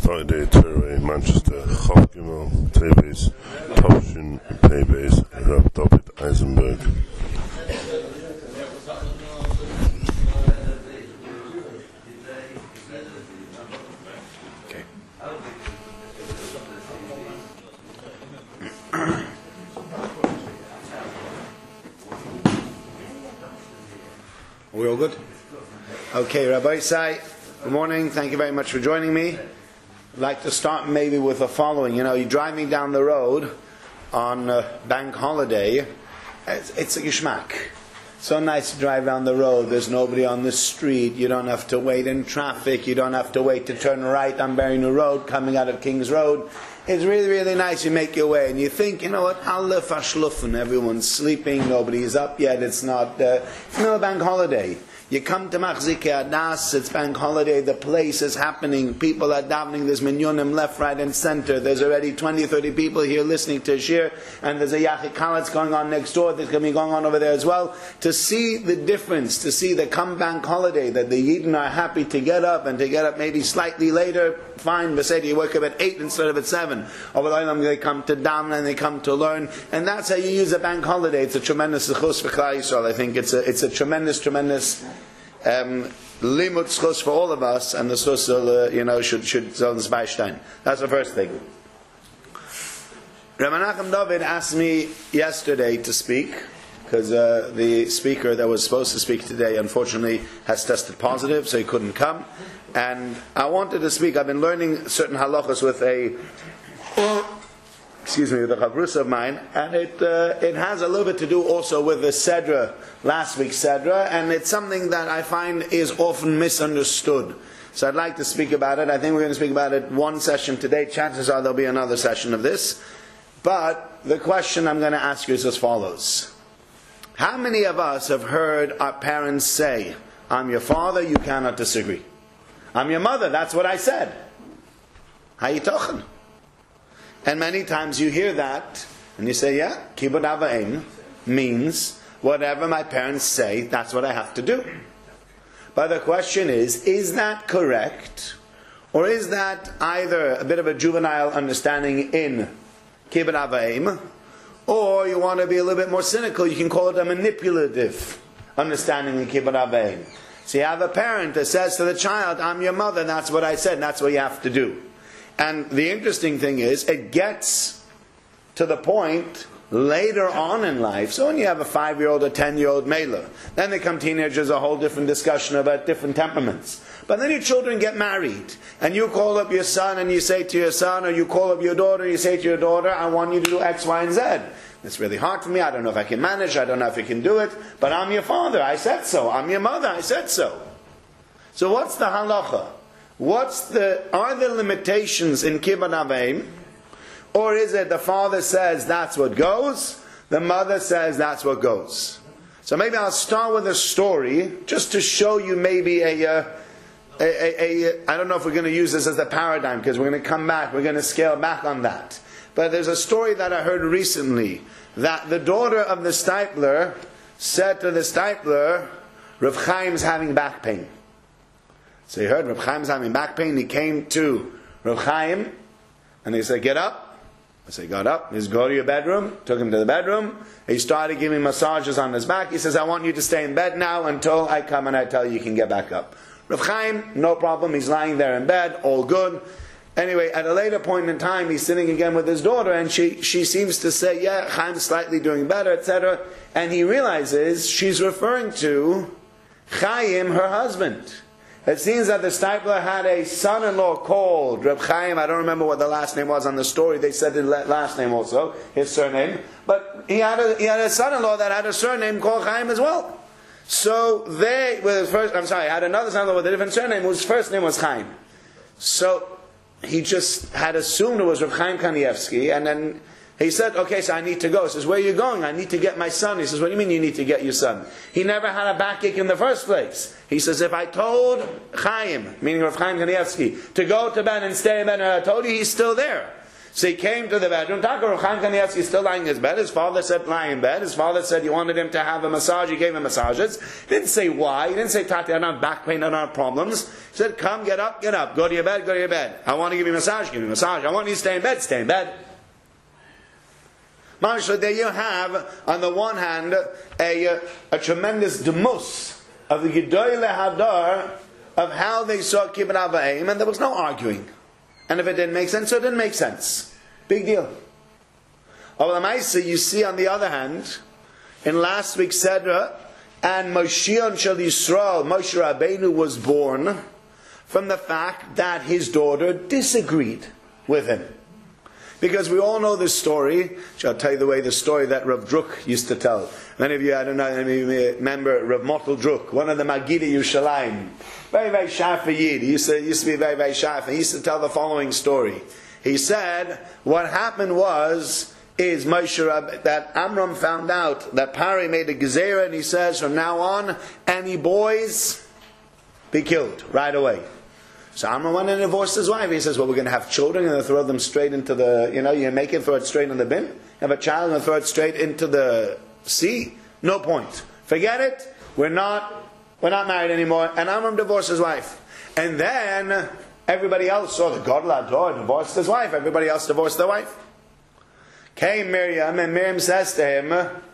Friday, Terry, Manchester, Chof Gimel, Teves, Topshin, Pebes, Rab David Eisenberg. Okay. Are we all good? Okay, Rabbi Isai, good morning. Thank you very much for joining me. I'd like to start maybe with the following. You know, you're driving down the road on bank holiday. It's a geschmack. So nice to drive down the road. There's nobody on the street. You don't have to wait in traffic. You don't have to wait to turn right on Berrynew Road coming out of King's Road. It's really, really nice. You make your way and you think, you know what, alle verschluffen. Everyone's sleeping. Nobody's up yet. It's not a bank holiday. You come to Machzike Adas, it's bank holiday, the place is happening, people are davening, there's minyanim left, right, and center. There's already 20, 30 people here listening to Shir, and there's a Yachid Kalitz going on next door, there's going to be going on over there as well. To see the difference, to see the come bank holiday, that the Yidden are happy to get up, and to get up maybe slightly later, fine, but say you wake up at 8 instead of at 7. Over the they come to daven and they come to learn, and that's how you use a bank holiday. It's a tremendous zechus for Klal Yisrael. I think it's a tremendous limud zchus for all of us, and the zchus should tell the Zweistein. That's the first thing. Rabbi Menachem David asked me yesterday to speak because the speaker that was supposed to speak today unfortunately has tested positive, so he couldn't come. And I wanted to speak. I've been learning certain halachos with the chavrus of mine, and it has a little bit to do also with the Sedra, last week's Sedra, and it's something that I find is often misunderstood. So I'd like to speak about it. I think we're going to speak about it one session today. Chances are there'll be another session of this. But the question I'm going to ask you is as follows. How many of us have heard our parents say, I'm your father, you cannot disagree. I'm your mother, that's what I said. How you talking? And many times you hear that, and you say, yeah, kibbud av v'em means whatever my parents say, that's what I have to do. But the question is that correct? Or is that either a bit of a juvenile understanding in kibbud av v'em, or you want to be a little bit more cynical, you can call it a manipulative understanding in kibbud av v'em. So you have a parent that says to the child, I'm your mother, that's what I said, that's what you have to do. And the interesting thing is, it gets to the point later on in life. So when you have a 5-year-old or 10-year-old mela, then they come teenagers, a whole different discussion about different temperaments. But then your children get married, and you call up your son and you say to your son, or you call up your daughter and you say to your daughter, I want you to do X, Y, and Z. It's really hard for me, I don't know if I can manage, I don't know if I can do it, but I'm your father, I said so. I'm your mother, I said so. So what's the halacha? Are there limitations in kibbud av v'em? Or is it the father says that's what goes, the mother says that's what goes? So maybe I'll start with a story, just to show you maybe I don't know if we're going to use this as a paradigm, because we're going to come back, we're going to scale back on that. But there's a story that I heard recently, that the daughter of the Stipler said to the Stipler, Rav Chaim's having back pain. So he heard Rav Chaim's having back pain. He came to Rav Chaim, and he said, get up. So he got up. He said, go to your bedroom. Took him to the bedroom. He started giving massages on his back. He says, I want you to stay in bed now until I come and I tell you you can get back up. Rav Chaim, no problem. He's lying there in bed, all good. Anyway, at a later point in time, he's sitting again with his daughter, and she seems to say, yeah, Chaim's slightly doing better, etc. And he realizes she's referring to Chaim, her husband. It seems that the Stipler had a son-in-law called Reb Chaim. I don't remember what the last name was on the story. They said the last name also, his surname. But he had a son-in-law that had a surname called Chaim as well. So had another son-in-law with a different surname whose first name was Chaim. So he just had assumed it was Reb Chaim Kanievsky, and then he said, okay, so I need to go. He says, where are you going? I need to get my son. He says, what do you mean you need to get your son? He never had a backache in the first place. He says, if I told Chaim, meaning Reb Chaim Kanievsky, to go to bed and stay in bed, and I told you he's still there. So he came to the bedroom. Taka Chaim Kanievsky is still lying in his bed. His father said, lie in bed. His father said he wanted him to have a massage. He gave him massages. He didn't say why. He didn't say, Tati, I don't have back pain, I don't have problems. He said, come, get up. Go to your bed, go to your bed. I want to give you a massage, give you a massage. I want you to stay in bed, stay in bed. So there you have, on the one hand, a tremendous demus of the Gedolei Hadar of how they saw Kibbutz Avayim, and there was no arguing. And if it didn't make sense, so it didn't make sense. Big deal. You see, on the other hand, in last week's Sedra, and Moshiach Shel Yisrael, Moshe Rabbeinu was born from the fact that his daughter disagreed with him. Because we all know this story. I'll tell you the way the story that Rav Druk used to tell. Many of you, I don't know, remember Rav Motel Druk, one of the Magidi Yerushalayim. Very, very sharp Yid. He used to be very, very sharp. He used to tell the following story. He said, what happened is Moshe that Amram found out that Pari made a gezerah, and he says, from now on, any boys, be killed right away. So Amram went and divorced his wife. He says, well, we're going to have children, and throw them straight into the, you make it, throw it straight in the bin. You have a child and throw it straight into the sea. No point. Forget it. We're not married anymore. And Amram divorced his wife. And then everybody else saw the Gadol Hador divorced his wife. Everybody else divorced their wife. Came Miriam, and Miriam says to him,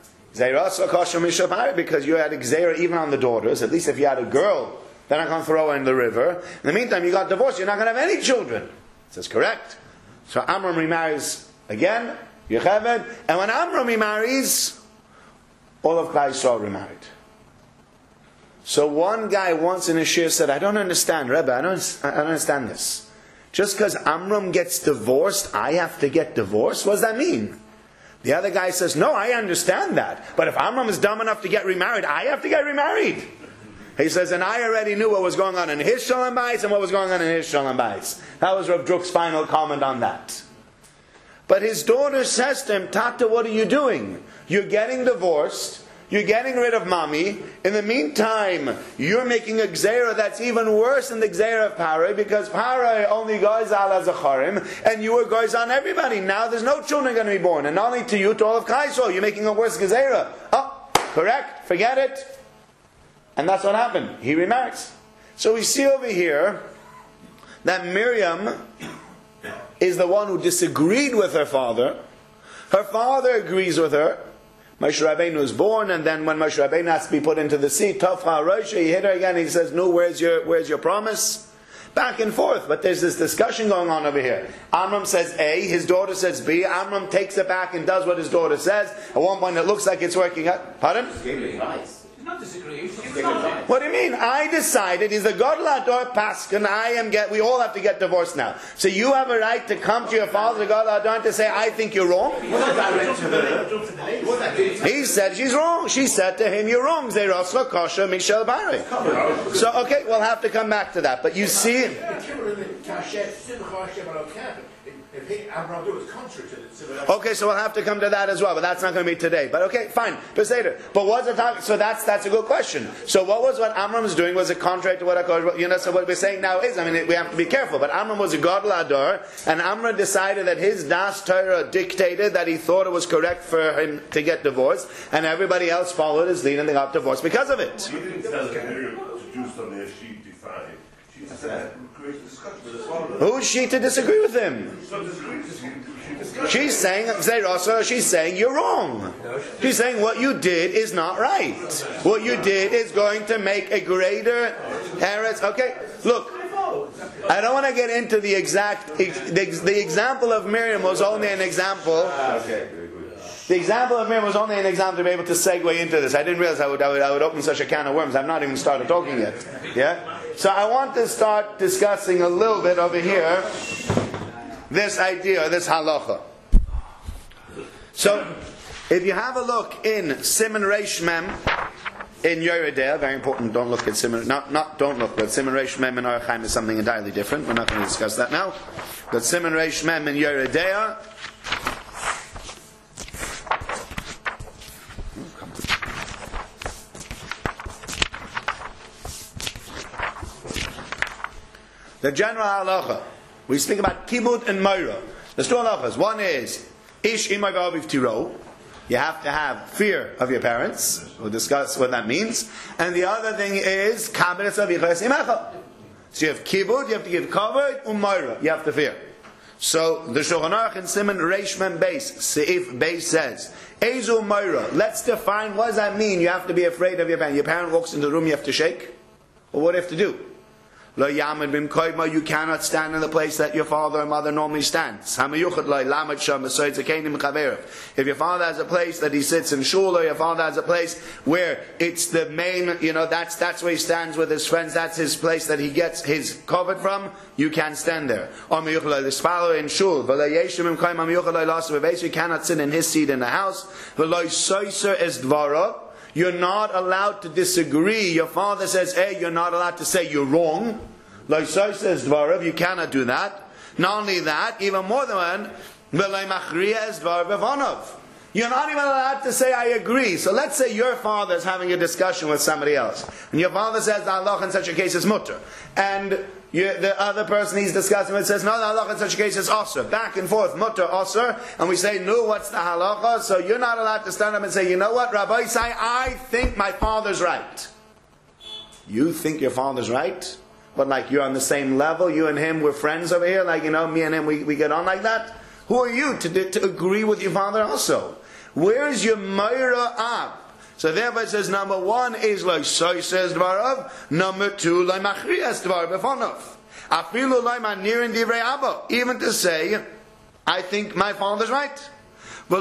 because you had a gzeira even on the daughters. At least if you had a girl, they're not going to throw her in the river. In the meantime, you got divorced. You're not going to have any children. He says, correct. So Amram remarries again, Yocheved. And when Amram remarries, all of Klal Yisrael remarried. So one guy once in a shir said, I don't understand, Rebbe, I don't understand this. Just because Amram gets divorced, I have to get divorced? What does that mean? The other guy says, no, I understand that. But if Amram is dumb enough to get remarried, I have to get remarried. He says, and I already knew what was going on in his Shalom Bayis and what was going on in his Shalom Bayis. That was Rav Druk's final comment on that. But his daughter says to him, Tata, what are you doing? You're getting divorced. You're getting rid of mommy. In the meantime, you're making a gzeira that's even worse than the gzeira of Parai, because Parai only goes al zacharim, and you were goes on everybody. Now there's no children going to be born, and not only to you, to all of Klal Yisrael. You're making a worse gzeira. Oh, correct? Forget it. And that's what happened. He remarries. So we see over here that Miriam is the one who disagreed with her father. Her father agrees with her. Moshe Rabbeinu was born, and then when Moshe Rabbeinu has to be put into the sea, Tofcha Rosh, he hit her again. He says, "No, where's your promise?" Back and forth, but there's this discussion going on over here. Amram says A, his daughter says B. Amram takes it back and does what his daughter says. At one point, it looks like it's working out. Pardon? Not disagree. What do you mean? I decided he's a Gadol Hador Paskin. We all have to get divorced now. So you have a right to come to your father, the Gadol Hador, and to say, I think you're wrong. He said she's wrong. She said to him, you're wrong. Zeirosla Kosher Michel Bari. So okay, we'll have to come back to that. But you see. Okay, so we'll have to come to that as well, but that's not going to be today. But okay, fine, Peseder. But what's the talk? So that's a good question. So what Amram was doing? Was it contrary to what so what we're saying now is, we have to be careful. But Amram was a Gadol Hador, and Amram decided that his Das Torah dictated that he thought it was correct for him to get divorced, and everybody else followed his lead and they got divorced because of it. He didn't tell Miriam to do something that she defined. She said, who's she to disagree with him? She's saying, she's saying you're wrong. She's saying what you did is not right. What you did is going to make a greater Eretz. Okay, look, I don't want to get into the exact. The example of Miriam was only an example. The example of Miriam was only an example to be able to segue into this. I didn't realize I would open such a can of worms. I've not even started talking yet. Yeah. So I want to start discussing a little bit over here this idea, this halacha. So, if you have a look in Siman Reish Mem in Yoreh Deah, very important. Don't look at Siman. Don't look, but Siman Reish Mem in Orach Chaim is something entirely different. We're not going to discuss that now. But Siman Reish Mem in Yoreh Deah. The general halacha. We speak about kibud and moira. There's two halachas. One is ish imay v'aviv tiro. You have to have fear of your parents. We'll discuss what that means. And the other thing is kaberes avichas imecha. So you have kibud, you have to give kavod, umayra. You have to fear. So the Shulchan Aruch in Siman Reish Mem Beis, Seif Beis says, Ezu Umayra. Let's define what does that mean. You have to be afraid of your parent. Your parent walks into the room, you have to shake. Or what do you have to do? Lo yamad bim koyma, you cannot stand in the place that your father or mother normally stands. If your father has a place that he sits in shul, or your father has a place where it's the main, that's where he stands with his friends, that's his place that he gets his covered from, you can't stand there. Or in shul, you cannot sit in his seat in the house. You're not allowed to disagree. Your father says A, you're not allowed to say you're wrong. Like so says Dvarav, you cannot do that. Not only that, even more than one, you're not even allowed to say I agree. So let's say your father is having a discussion with somebody else, and your father says the halacha in such a case is mutter, and the other person he's discussing with says no, the halacha in such a case is osur. Back and forth, mutter, osur, and we say no, what's the halacha? So you're not allowed to stand up and say, you know what, Rabbi say, I think my father's right. You think your father's right? But like you're on the same level, you and him, we're friends over here, like me and him, we get on like that? Who are you to agree with your father also? Where is your Meira Ab? So therefore it says number one is like so says Dvarav, number two like Machrias Dvarav Befonov. Afilu like Manirin Divrei Abba. Even to say, I think my father's right. So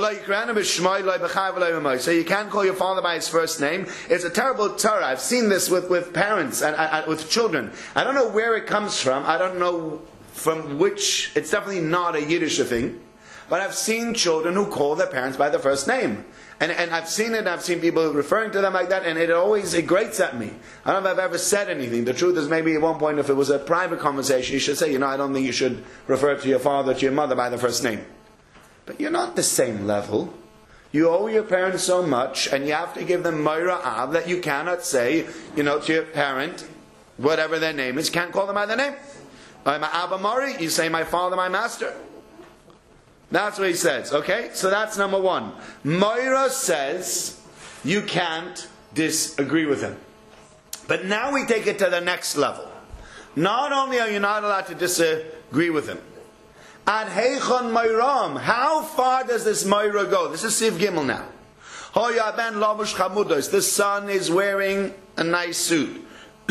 you can't call your father by his first name. It's a terrible Torah. I've seen this with parents and with children. I don't know where it comes from. I don't know from which. It's definitely not a Yiddish thing. But I've seen children who call their parents by their first name. And I've seen it, I've seen people referring to them like that, and it grates at me. I don't know if I've ever said anything. The truth is maybe at one point if it was a private conversation, you should say, I don't think you should refer to your father, to your mother by the first name. But you're not the same level. You owe your parents so much, and you have to give them Meira Av, that you cannot say, to your parent, whatever their name is, can't call them by their name. I'm Abba Mari, you say my father, my master. That's what he says, okay? So that's number one. Moira says you can't disagree with him. But now we take it to the next level. Not only are you not allowed to disagree with him, Ad heichon Moiram, how far does this Moira go? This is Siv Gimel now. Hoya ben lavush chamudos, the son is wearing a nice suit.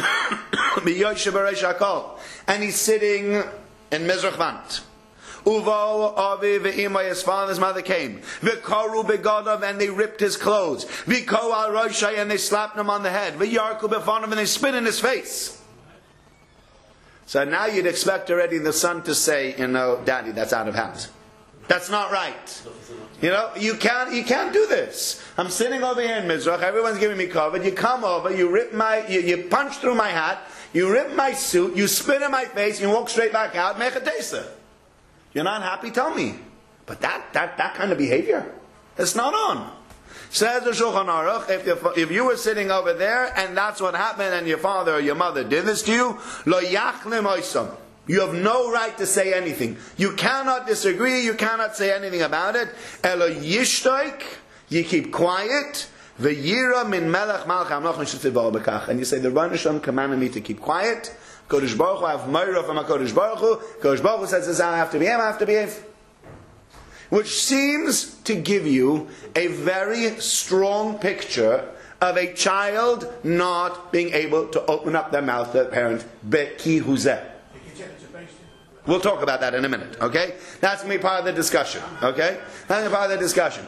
And he's sitting in Mizrach Uvo Avi ve'imay, his father's mother came. V'karu begodav, and they ripped his clothes. V'ko al roshai, and they slapped him on the head. V'yarku b'fanav, and they spit in his face. So now you'd expect already the son to say, Daddy, that's out of house. That's not right. You can't do this. I'm sitting over here in Mizrach, everyone's giving me cover. You come over, you punch through my hat, you rip my suit, you spit in my face, you walk straight back out, make a taser. You're not happy? Tell me. But that kind of behavior, it's not on. Says the Shulchan Aruch, if you were sitting over there and that's what happened and your father or your mother did this to you, lo yachlim oisam. You have no right to say anything. You cannot disagree, you cannot say anything about it. Elo yishtoik, you keep quiet. V'yira min melech malchei amlochim shetivar b'kach. And you say, the Rebbeinu Shalom commanded me to keep quiet. Kodesh Baruch Hu, I have Meira from HaKodesh Baruch Hu. Kodesh Baruch Hu says this, I have to behave. Which seems to give you a very strong picture of a child not being able to open up their mouth to their parent. Beki huzeh. We'll talk about that in a minute, okay? That's going to be part of the discussion, okay? That's going to be part of the discussion.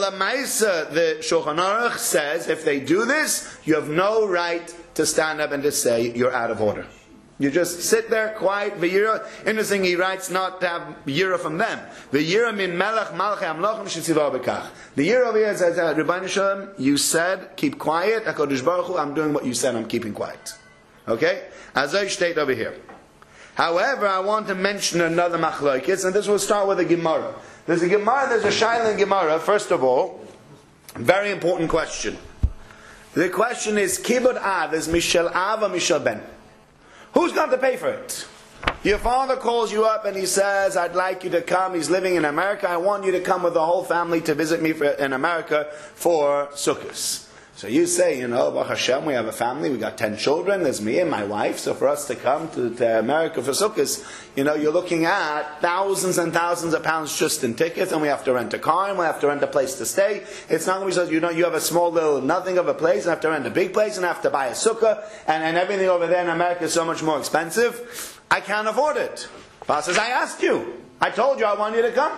The Shulchan Aruch says, if they do this, you have no right to stand up and to say, you're out of order. You just sit there, quiet, v'yira. Interesting, he writes not to have yira from them. V'yira min melech malchei amlochim shetivar b'kach. The yira over here says, Rebbeinu Shalom, you said, keep quiet. HaKadosh Baruch Hu, I'm doing what you said, I'm keeping quiet. Okay? As I state over here. However, I want to mention another machlokes, and this will start with a Gemara. There's a Shaila in Gemara. First of all, very important question. The question is, Kibud Av is Mishal Av or Mishal Ben? Who's going to pay for it? Your father calls you up and he says, I'd like you to come. He's living in America. I want you to come with the whole family to visit me in America for Sukkot. So you say, Baruch Hashem, we have a family. We got 10 children. There's me and my wife. So for us to come to America for Sukkot, you're looking at thousands and thousands of pounds just in tickets. And we have to rent a car and we have to rent a place to stay. It's not going to be so, you have a small little nothing of a place and have to rent a big place and have to buy a sukkah. And everything over there in America is so much more expensive. I can't afford it. Paul says, I asked you. I told you I want you to come.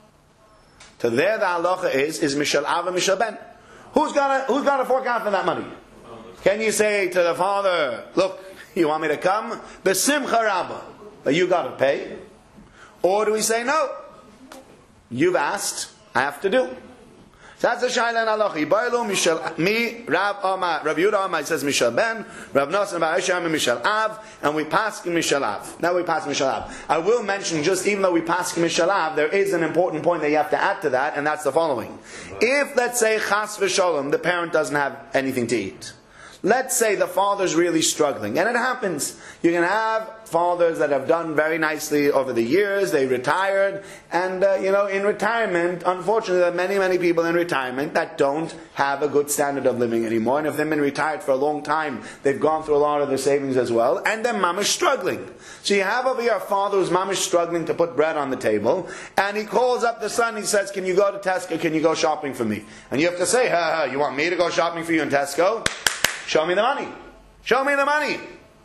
So there the halacha is Mishal Av and Mishal Ben. Who's gonna fork out for that money? Can you say to the father, look, you want me to come? B'simcha Rabbah. You got to pay. Or do we say, no, you've asked, I have to do. So that's the Shaila and Halacha. Yibaylu Mishal Mi Rav Amar. Rav Yehuda Amar says Mishal Ben. Rav Nosson Bar Hisham Mishal Av, and we pass in Mishal Av. Now we pass Mishal Av. I will mention, just even though we pass in Mishal Av, there is an important point that you have to add to that, and that's the following: if, let's say, Chas v'Sholom, the parent doesn't have anything to eat. Let's say the father's really struggling, and it happens. You can have fathers that have done very nicely over the years, they retired, and in retirement, unfortunately there are many, many people in retirement that don't have a good standard of living anymore, and if they've been retired for a long time, they've gone through a lot of their savings as well, and their mom is struggling. So you have over here a father whose mom is struggling to put bread on the table, and he calls up the son, he says, can you go to Tesco, can you go shopping for me? And you have to say, you want me to go shopping for you in Tesco? Show me the money. Show me the money.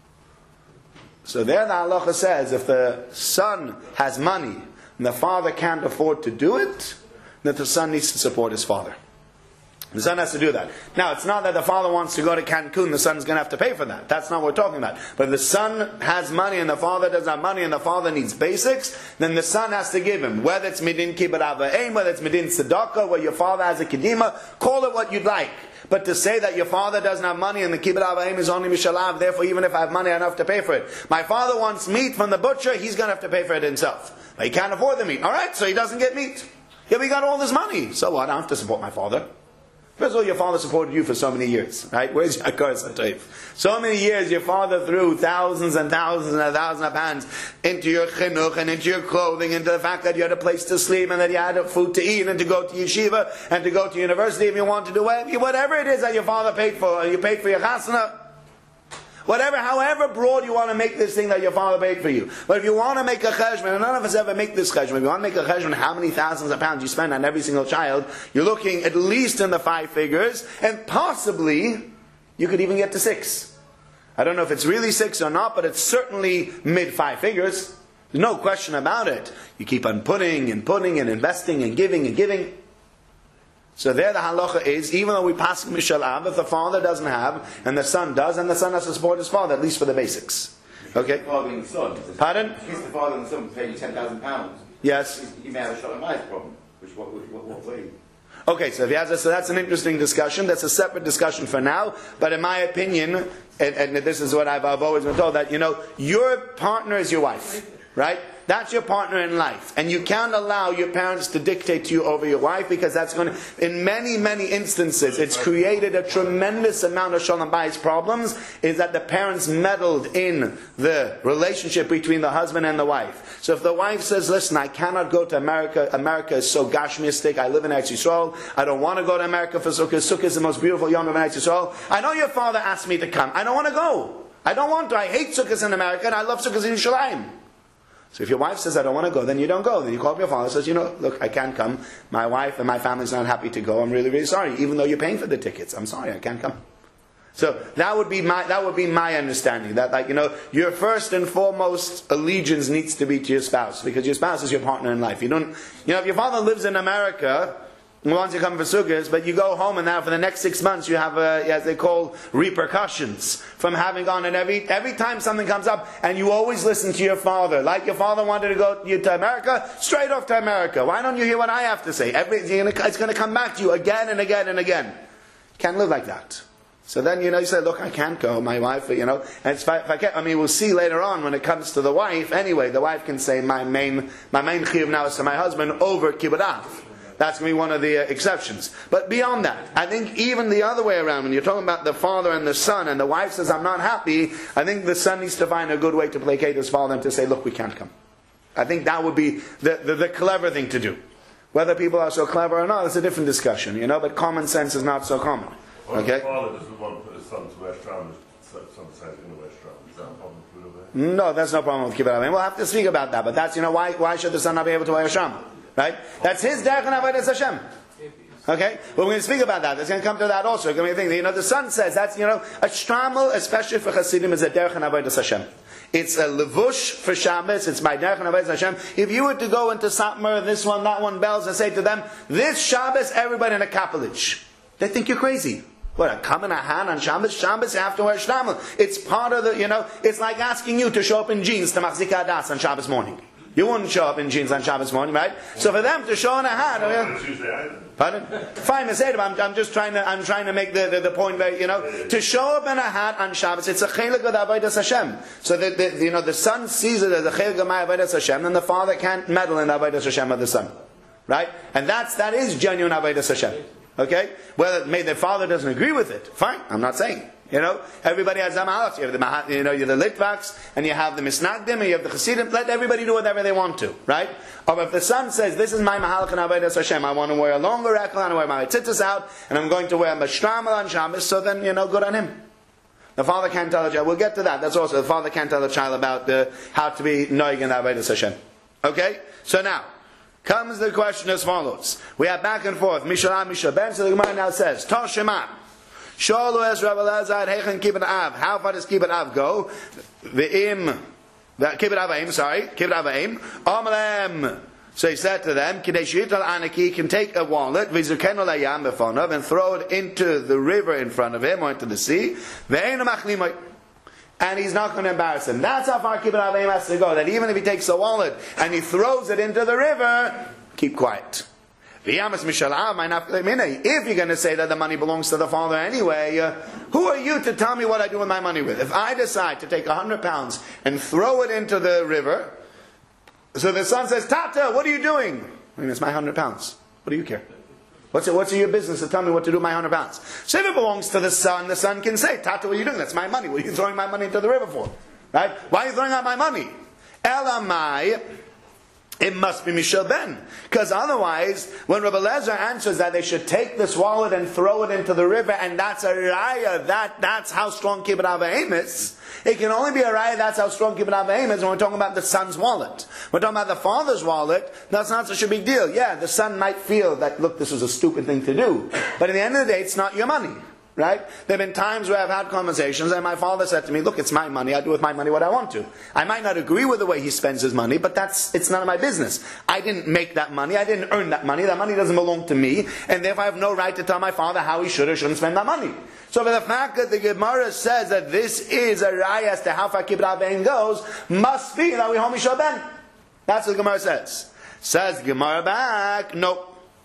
So there the halacha says, if the son has money and the father can't afford to do it, then the son needs to support his father. The son has to do that. Now, it's not that the father wants to go to Cancun, the son's going to have to pay for that. That's not what we're talking about. But if the son has money and the father doesn't have money and the father needs basics, then the son has to give him. Whether it's Midin Kibbut Ava'im, whether it's Midin Tzedakah, where your father has a Kedima, call it what you'd like. But to say that your father doesn't have money and the Kibbut Ava'im is only Mishalav, therefore even if I have money I don't have to pay for it. My father wants meat from the butcher, he's going to have to pay for it himself. But he can't afford the meat. Alright, so he doesn't get meat. Yeah, we got all this money. So what? I don't have to support my father. First of all, your father supported you for so many years, right? Where's your Satayv? So many years your father threw thousands and thousands and thousands of pounds into your chinuch and into your clothing, into the fact that you had a place to sleep and that you had food to eat and to go to yeshiva and to go to university if you wanted to do whatever it is that your father paid for, you paid for your chasana. Whatever, however broad you want to make this thing that your father paid for you. But if you want to make a cheshbon, and none of us ever make this cheshbon, if you want to make a cheshbon, how many thousands of pounds you spend on every single child, you're looking at least in the 5 figures, and possibly, you could even get to 6. I don't know if it's really 6 or not, but it's certainly mid 5 figures. There's no question about it. You keep on putting and investing and giving and giving. So there the halacha is, even though we pass Mishal Av, if the father doesn't have, and the son does, and the son has to support his father, at least for the basics. Okay? The father and the son. Pardon? If the father and the son pay you £10,000. Yes. You may have a shot at life problem. What way? Okay, so if he has so that's an interesting discussion. That's a separate discussion for now. But in my opinion, and this is what I've always been told, that your partner is your wife, right? That's your partner in life. And you can't allow your parents to dictate to you over your wife, because that's going to, in many, many instances, it's created a tremendous amount of shalom bayis problems, is that the parents meddled in the relationship between the husband and the wife. So if the wife says, listen, I cannot go to America, America is so gashmiistic, I live in Eretz Yisrael, I don't want to go to America for Sukkot, Sukkot is the most beautiful yom of Eretz Yisrael, I know your father asked me to come, I don't want to go. I don't want to, I hate Sukkot in America, and I love Sukkot in Yerushalayim. So if your wife says, I don't want to go, then you don't go. Then you call up your father and says, look, I can't come. My wife and my family's not happy to go. I'm really, really sorry. Even though you're paying for the tickets, I'm sorry, I can't come. So that would be my understanding. That your first and foremost allegiance needs to be to your spouse, because your spouse is your partner in life. If your father lives in America, once you come for Sukkot, but you go home and now for the next 6 months you have, as they call, repercussions from having gone, and every time something comes up, and you always listen to your father. Like your father wanted to go to America, straight off to America. Why don't you hear what I have to say? It's going to come back to you again and again and again. You can't live like that. So then, you say, look, I can't go, my wife, and if I can't, we'll see later on when it comes to the wife, anyway, the wife can say, my main chiyuv now is to my husband over kibbut av. That's going to be one of the exceptions. But beyond that, I think even the other way around, when you're talking about the father and the son, and the wife says, I'm not happy, I think the son needs to find a good way to placate his father and to say, look, we can't come. I think that would be the clever thing to do. Whether people are so clever or not, it's a different discussion, but common sense is not so common. Okay? The father doesn't want his son to wear shram, son decides going to wear shram. Is that a problem with Kibbutz? No, that's no problem with Kibbutz Avim. We'll have to speak about that, but that's, why should the son not be able to wear shram? Right? That's his derech and avodas Hashem. Okay? But we're going to speak about that. It's going to come to that also. It's going to be a thing. The son says that's, a shtramel, especially for Hasidim, is a derech and avodas Hashem. It's a levush for Shabbos. It's by derech and avodas Hashem. If you were to go into Satmar, this one, that one, bells, and say to them, this Shabbos, everybody in a kapelich, they think you're crazy. What, a kam and a han on Shabbos? Shabbos, you have to wear shtamel. It's part of the, it's like asking you to show up in jeans to Machzika Das on Shabbos morning. You wouldn't show up in jeans on Shabbos morning, right? So for them to show in a hat, pardon? Fine, I'm just trying to make the point where, to show up in a hat on Shabbos, it's a chelik of avodas Hashem. So the son sees it as a chelik of my avodas Hashem, and the father can't meddle in the avodas Hashem of the son. Right? And that is genuine avodas Hashem. Okay? Well, maybe the father doesn't agree with it. Fine, I'm not saying. Everybody has Zamalach. You have you're the Litvaks, and you have the Misnagdim, and you have the Chassidim. Let everybody do whatever they want to, right? Or if the son says, this is my Mahalach and Avodas Hashem, I want to wear a longer rekel, I want to wear my tzitzis out, and I'm going to wear my shtramal on Shabbos, so then, good on him. The father can't tell the child. We'll get to that. That's also, the father can't tell the child about how to be noig in Avodas Hashem. Okay? So now, comes the question as follows. We have back and forth. Mishalah, Mishaben. So the Gemara now says, Toshema. Shalu es Rav Elazar Heichen Kibbutz Av. How far does Kibbutz Av go? Kibbutz Avaim. Amalem. So he said to them, Kadesh Yital Anaki can take a wallet, Vizukenu Layam Befonov, and throw it into the river in front of him or into the sea. Ve'enu Machlimoi. And he's not going to embarrass him. That's how far Kibbutz Avim has to go. That even if he takes a wallet and he throws it into the river, keep quiet. If you're going to say that the money belongs to the father anyway, who are you to tell me what I do with my money with? If I decide to take £100 and throw it into the river, so the son says, Tata, what are you doing? It's my £100. What do you care? What's your business to tell me what to do with my £100? So if it belongs to the son can say, Tata, what are you doing? That's my money. What are you throwing my money into the river for? Right? Why are you throwing out my money? Elamai, it must be Mishal Ben. Because otherwise, when Rabbi Elazar answers that they should take this wallet and throw it into the river, and that's a raya, that's how strong Kibbutz Avim is, it can only be a raya, that's how strong Kibbutz Avim is when we're talking about the son's wallet. We're talking about the father's wallet, that's not such a big deal. Yeah, the son might feel that, look, this was a stupid thing to do. But at the end of the day, it's not your money. Right? There have been times where I've had conversations and my father said to me, look, it's my money, I do with my money what I want to. I might not agree with the way he spends his money, but it's none of my business. I didn't make that money, I didn't earn that money doesn't belong to me, and therefore I have no right to tell my father how he should or shouldn't spend that money. So for the fact that the Gemara says that this is a raya as to how far Kibbutz Avim goes, must be that we hold Mishal Ben. That's what the Gemara says. Says the Gemara back, nope.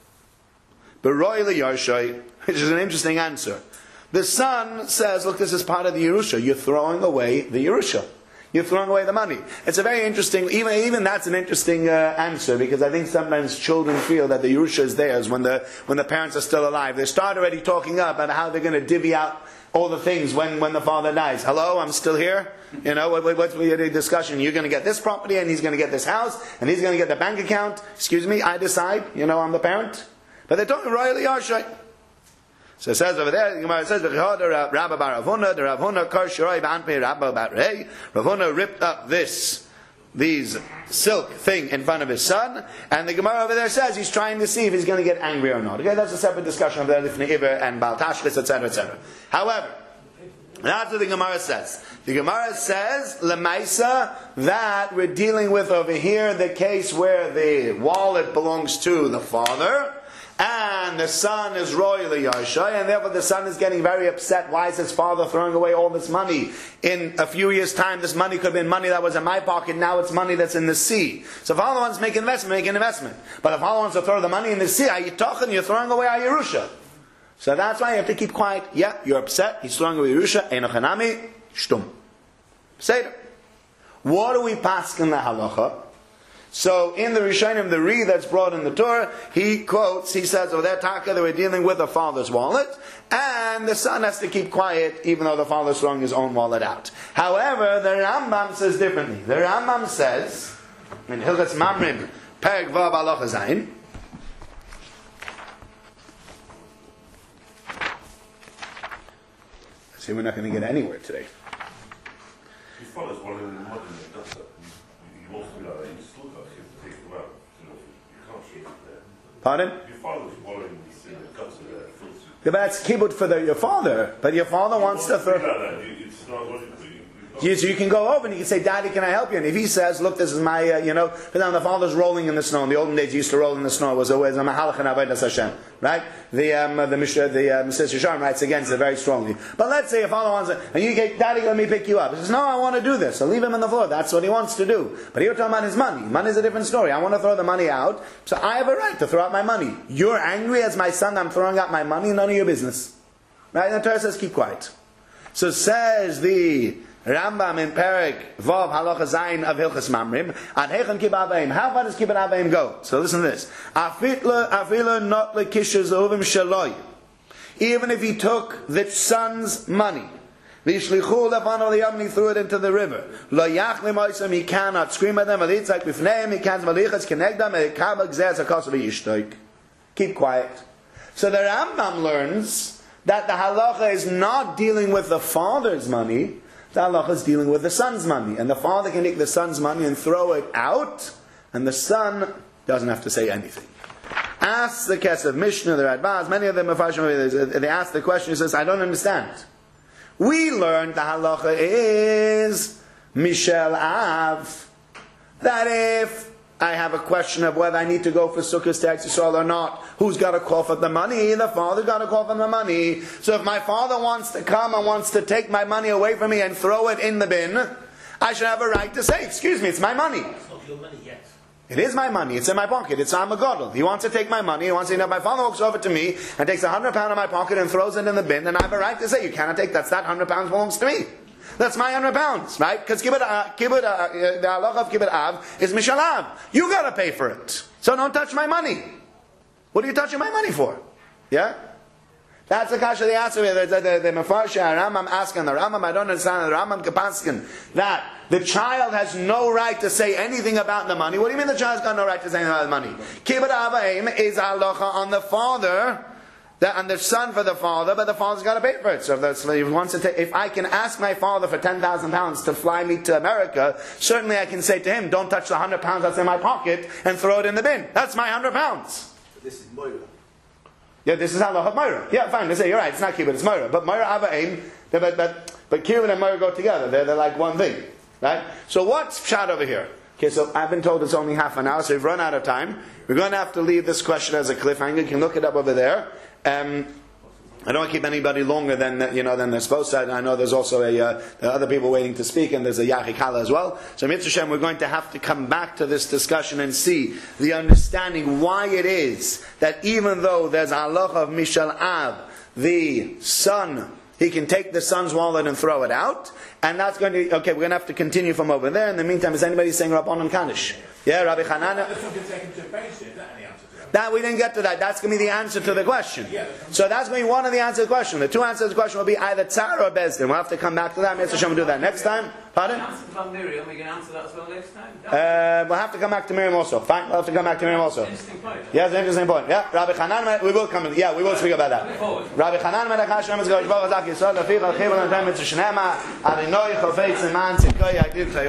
But royally Yarshay, which is an interesting answer. The son says, look, this is part of the Yerusha. You're throwing away the Yerusha. You're throwing away the money. It's a very interesting, even that's an interesting answer, because I think sometimes children feel that the Yerusha is theirs when the parents are still alive. They start already talking up about how they're going to divvy out all the things when the father dies. Hello, I'm still here? What's the discussion? You're going to get this property, and he's going to get this house, and he's going to get the bank account. Excuse me, I decide. I'm the parent. But they're talking royally Yarshay. So it says over there, the Gemara says, Rabba bar Ravuna, the Ravuna kar shiroi b'anpei Rabba bar Rei. Ravuna ripped up these silk thing in front of his son, and the Gemara over there says he's trying to see if he's going to get angry or not. Okay, that's a separate discussion of the Lifnei Iber and Baal Tashlis, etc., etc. However, that's what the Gemara says. The Gemara says, Lemaisa, that we're dealing with over here the case where the wallet belongs to the father, and the son is royally Yarshay, and therefore the son is getting very upset. Why is his father throwing away all this money? In a few years' time, this money could have been money that was in my pocket, now it's money that's in the sea. So if father wants to make an investment. But if father wants to throw the money in the sea, are you talking? You're throwing away our Yerusha. So that's why you have to keep quiet. Yeah, you're upset, he's throwing away Yerusha, Einochanami, Shtum. Say it. What do we pass in the halacha? So in the Rishonim, the Re that's brought in the Torah, he quotes, he says, oh, they're taka, they were dealing with the father's wallet, and the son has to keep quiet even though the father's throwing his own wallet out. However, the Rambam says differently. The Rambam says, in Hilchas Mamrim, Perek Vav Halacha Zayin, see, we're not going to get anywhere today. Your father's one in the mud and he does that. He wants to be like that. You still got him to take him out. You can't shoot it there. Pardon? Your father's wallowing in the guts of the filth. Yeah, but that's kibbut for your father. But your father wants to throw. It's not logical. So you can go over and you can say, Daddy, can I help you? And if he says, look, this is my, the father's rolling in the snow. In the olden days, he used to roll in the snow. It was always a mahalach and avodas Hashem, right? The Mesilas Yesharim writes against it very strongly. But let's say your father wants it, and you get, Daddy, let me pick you up. He says, no, I want to do this. So leave him on the floor. That's what he wants to do. But here we're talking about his money. Money is a different story. I want to throw the money out, so I have a right to throw out my money. You're angry as my son, I'm throwing out my money, none of your business. Right? And the Torah says, keep quiet. So says the Rambam in Perek Vav Halacha Zayin of Hilchas Mamrim, and Heichen Kibbut Avayim. How far does Kibbut Avayim go? So listen to this. Afila not lekishas ovim shaloi. Even if he took the son's money, v'yishlichu lefanav liyam, he threw it into the river. Lo yachlim oisam, he cannot scream at them. V'yitzak b'fneim, he can't malichas kenegdam, v'yikabel gzeh zakos v'yishtoik. Keep quiet. So the Rambam learns that the halacha is not dealing with the father's money. The halacha is dealing with the son's money. And the father can take the son's money and throw it out, and the son doesn't have to say anything. Ask the Kesef Mishnah, the Radbaz, many of them, they ask the question, he says, I don't understand. We learned the halacha is Mishel Av, that if I have a question of whether I need to go for Sukkot to Eretz Yisrael or not, who's got to call for the money? The father got to call for the money. So if my father wants to come and wants to take my money away from me and throw it in the bin, I should have a right to say, excuse me, it's my money. It's not your money yet. It is my money. It's in my pocket. It's I'm a gadol. He wants to take my money. He wants to, my father walks over to me and takes £100 out of my pocket and throws it in the bin, and I have a right to say, you cannot take that £100 belongs to me. That's my £100, right? Because the halacha of Kibbut Av is Mishal Av. You got to pay for it. So don't touch my money. What are you touching my money for? Yeah? That's the kasha they answer. The Mefarsha Rambam asking the Rambam, I don't understand, the Rambam Kapaskin, that the child has no right to say anything about the money. What do you mean the child's got no right to say anything about the money? Kibbut Avayim is halacha on the father, and the son for the father, but the father's got to pay for it. So if I can ask my father for £10,000 to fly me to America, certainly I can say to him, don't touch the £100 that's in my pocket and throw it in the bin. That's my £100. This is Moira. Yeah, this is halacha Moira. Yeah, fine. They say you're right. It's not kibbut, it's Moira. But Moira Avayim, but kibbut and Moira go together. They're like one thing, right? So what's pshat over here? Okay, so I've been told it's only half an hour, so we've run out of time. We're going to have to leave this question as a cliffhanger. You can look it up over there. I don't want to keep anybody longer than they're supposed to. I know there's also there are other people waiting to speak, and there's a Yachikala as well. So Mitzvah Shem, we're going to have to come back to this discussion and see the understanding why it is that even though there's a halacha of Mishal Av, the son, he can take the son's wallet and throw it out, and that's going to okay. We're going to have to continue from over there. In the meantime, is anybody saying Rabbanon Kaddish? Yeah, Rabbi Hanana. That we didn't get to that. That's going to be the answer to the question. So that's going to be one of the answers to the question. The two answers to the question will be either Tzar or Bezdin. We'll have to come back to that. Mr. Hashem will do that next time. Pardon? Miriam, we can answer that as well next time. We'll have to come back to Miriam also. Fine, we'll have to come back to Miriam also. Interesting point. Yeah, it's an interesting point. Yeah, Rabbi Hanan, we will come. Yeah, we will speak about that. Rabbi Hanan, Melech Hashem is going to go.